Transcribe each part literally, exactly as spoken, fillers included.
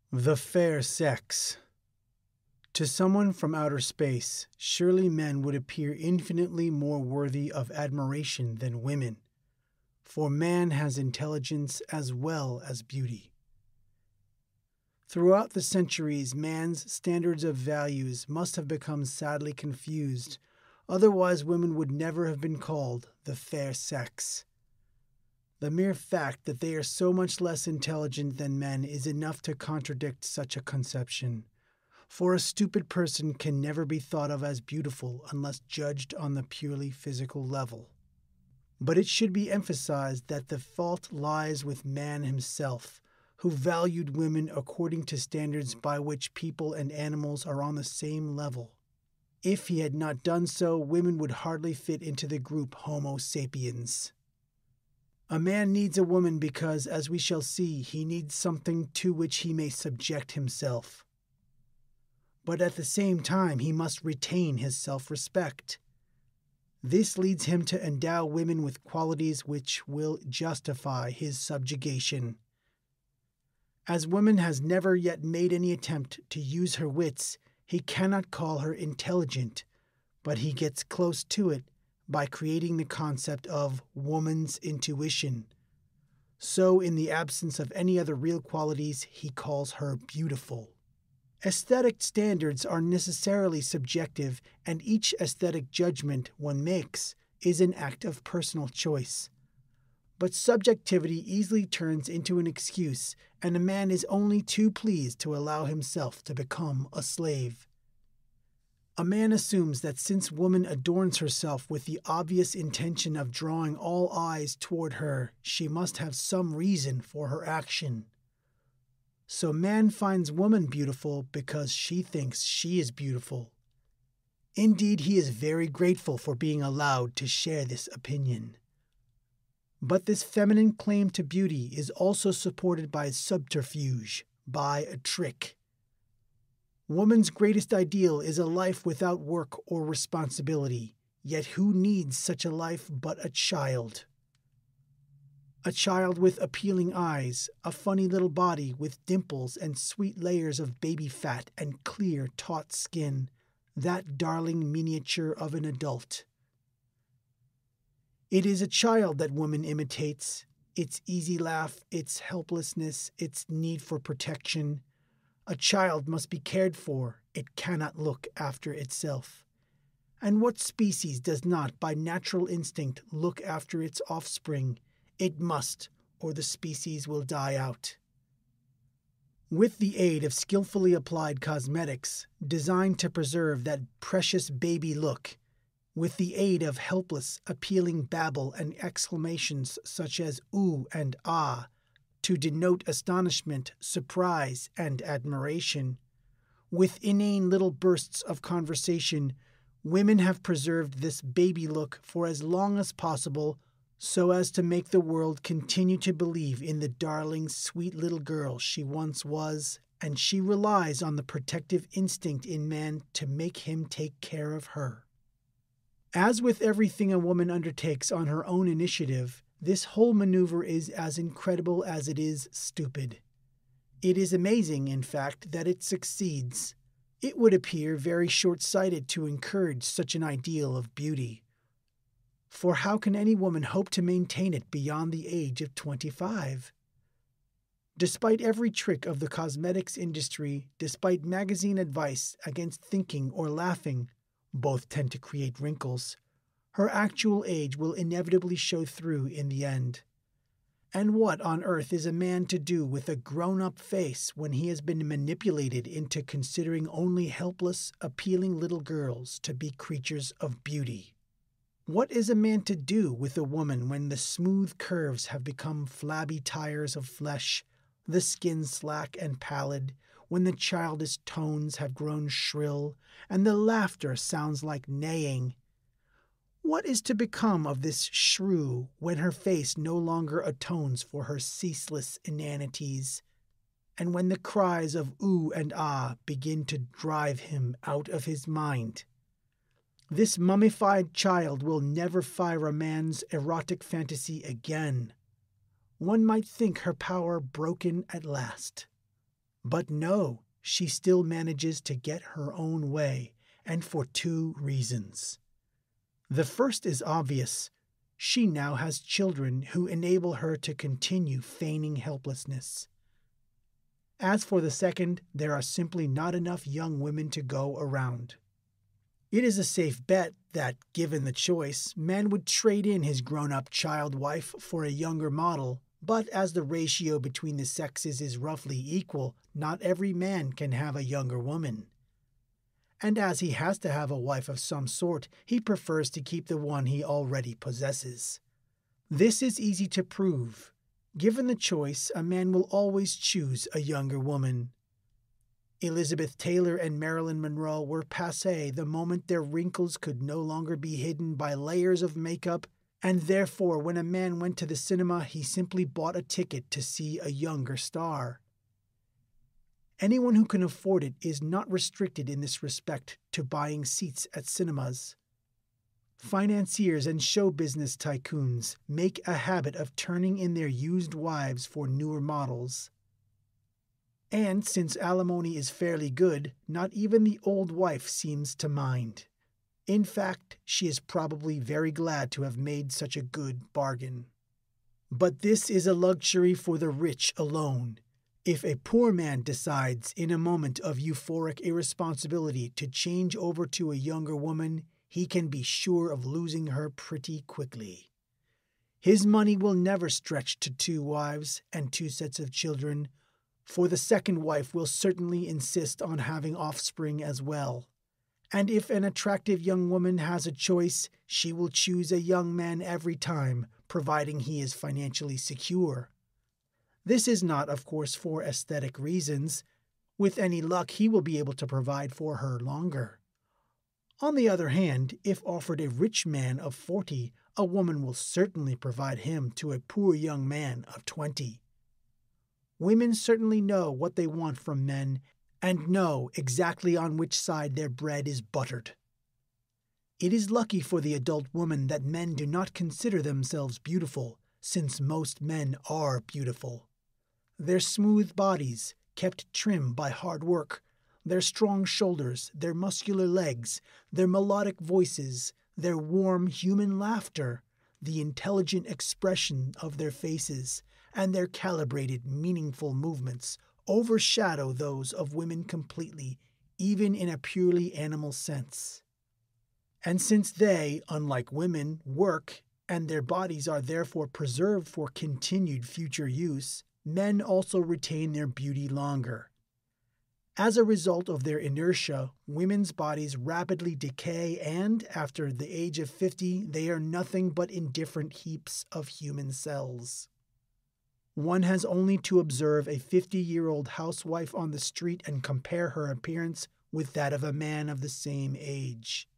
The fair sex. To someone from outer space, surely men would appear infinitely more worthy of admiration than women, for man has intelligence as well as beauty. Throughout the centuries, man's standards of values must have become sadly confused, otherwise women would never have been called the fair sex. The mere fact that they are so much less intelligent than men is enough to contradict such a conception, for a stupid person can never be thought of as beautiful unless judged on the purely physical level. But it should be emphasized that the fault lies with man himself, who valued women according to standards by which people and animals are on the same level. If he had not done so, women would hardly fit into the group Homo sapiens. A man needs a woman because, as we shall see, he needs something to which he may subject himself. But at the same time, he must retain his self-respect. This leads him to endow women with qualities which will justify his subjugation. As woman has never yet made any attempt to use her wits, he cannot call her intelligent, but he gets close to it by creating the concept of woman's intuition. So, in the absence of any other real qualities, he calls her beautiful. Aesthetic standards are necessarily subjective, and each aesthetic judgment one makes is an act of personal choice. But subjectivity easily turns into an excuse, and a man is only too pleased to allow himself to become a slave. A man assumes that since woman adorns herself with the obvious intention of drawing all eyes toward her, she must have some reason for her action. So man finds woman beautiful because she thinks she is beautiful. Indeed, he is very grateful for being allowed to share this opinion. But this feminine claim to beauty is also supported by subterfuge, by a trick. Woman's greatest ideal is a life without work or responsibility, yet who needs such a life but a child? A child with appealing eyes, a funny little body with dimples and sweet layers of baby fat and clear, taut skin, that darling miniature of an adult. It is a child that woman imitates, its easy laugh, its helplessness, its need for protection. A child must be cared for, it cannot look after itself. And what species does not, by natural instinct, look after its offspring? It must, or the species will die out. With the aid of skillfully applied cosmetics, designed to preserve that precious baby look, with the aid of helpless, appealing babble and exclamations such as ooh and ah, to denote astonishment, surprise, and admiration, with inane little bursts of conversation, women have preserved this baby look for as long as possible so as to make the world continue to believe in the darling, sweet little girl she once was, and she relies on the protective instinct in man to make him take care of her. As with everything a woman undertakes on her own initiative, this whole maneuver is as incredible as it is stupid. It is amazing, in fact, that it succeeds. It would appear very short-sighted to encourage such an ideal of beauty. For how can any woman hope to maintain it beyond the age of twenty-five? Despite every trick of the cosmetics industry, despite magazine advice against thinking or laughing, both tend to create wrinkles, her actual age will inevitably show through in the end. And what on earth is a man to do with a grown-up face when he has been manipulated into considering only helpless, appealing little girls to be creatures of beauty? What is a man to do with a woman when the smooth curves have become flabby tires of flesh, the skin slack and pallid, when the childish tones have grown shrill, and the laughter sounds like neighing? What is to become of this shrew when her face no longer atones for her ceaseless inanities, and when the cries of ooh and ah begin to drive him out of his mind? This mummified child will never fire a man's erotic fantasy again. One might think her power broken at last. But no, she still manages to get her own way, and for two reasons. The first is obvious. She now has children who enable her to continue feigning helplessness. As for the second, there are simply not enough young women to go around. It is a safe bet that, given the choice, man would trade in his grown-up child wife for a younger model, but as the ratio between the sexes is roughly equal, not every man can have a younger woman. And as he has to have a wife of some sort, he prefers to keep the one he already possesses. This is easy to prove. Given the choice, a man will always choose a younger woman. Elizabeth Taylor and Marilyn Monroe were passé the moment their wrinkles could no longer be hidden by layers of makeup, and therefore when a man went to the cinema, he simply bought a ticket to see a younger star. Anyone who can afford it is not restricted in this respect to buying seats at cinemas. Financiers and show business tycoons make a habit of turning in their used wives for newer models. And since alimony is fairly good, not even the old wife seems to mind. In fact, she is probably very glad to have made such a good bargain. But this is a luxury for the rich alone. If a poor man decides in a moment of euphoric irresponsibility to change over to a younger woman, he can be sure of losing her pretty quickly. His money will never stretch to two wives and two sets of children, for the second wife will certainly insist on having offspring as well. And if an attractive young woman has a choice, she will choose a young man every time, providing he is financially secure. This is not, of course, for aesthetic reasons. With any luck, he will be able to provide for her longer. On the other hand, if offered a rich man of forty, a woman will certainly provide him to a poor young man of twenty. Women certainly know what they want from men, and know exactly on which side their bread is buttered. It is lucky for the adult woman that men do not consider themselves beautiful, since most men are beautiful. Their smooth bodies, kept trim by hard work, their strong shoulders, their muscular legs, their melodic voices, their warm human laughter, the intelligent expression of their faces, and their calibrated, meaningful movements overshadow those of women completely, even in a purely animal sense. And since they, unlike women, work, and their bodies are therefore preserved for continued future use, men also retain their beauty longer. As a result of their inertia, women's bodies rapidly decay and, after the age of fifty, they are nothing but indifferent heaps of human cells. One has only to observe a fifty-year-old housewife on the street and compare her appearance with that of a man of the same age.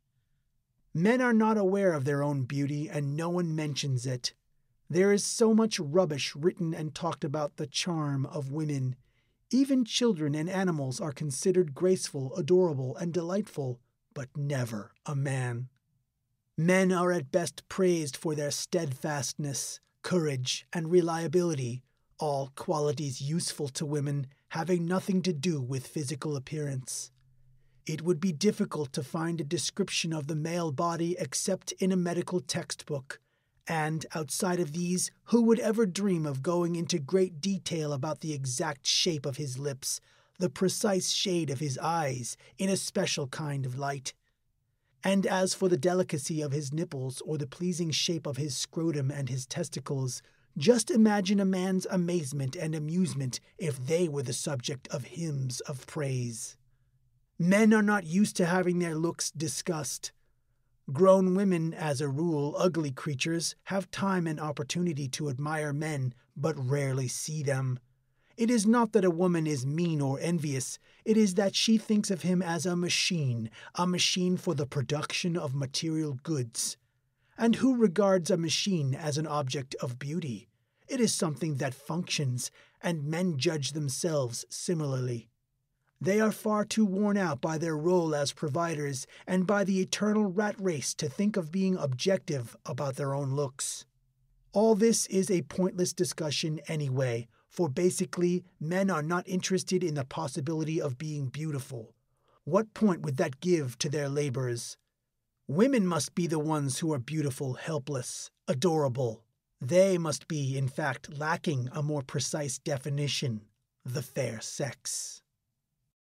Men are not aware of their own beauty, and no one mentions it. There is so much rubbish written and talked about the charm of women. Even children and animals are considered graceful, adorable, and delightful, but never a man. Men are at best praised for their steadfastness, courage, and reliability, all qualities useful to women, having nothing to do with physical appearance. It would be difficult to find a description of the male body except in a medical textbook, and outside of these, who would ever dream of going into great detail about the exact shape of his lips, the precise shade of his eyes, in a special kind of light? And as for the delicacy of his nipples or the pleasing shape of his scrotum and his testicles, just imagine a man's amazement and amusement if they were the subject of hymns of praise. Men are not used to having their looks discussed. Grown women, as a rule, ugly creatures, have time and opportunity to admire men, but rarely see them. It is not that a woman is mean or envious, it is that she thinks of him as a machine, a machine for the production of material goods. And who regards a machine as an object of beauty? It is something that functions, and men judge themselves similarly. They are far too worn out by their role as providers and by the eternal rat race to think of being objective about their own looks. All this is a pointless discussion anyway, For basically, men are not interested in the possibility of being beautiful. What point would that give to their labors? Women must be the ones who are beautiful, helpless, adorable. They must be, in fact, lacking a more precise definition, the fair sex.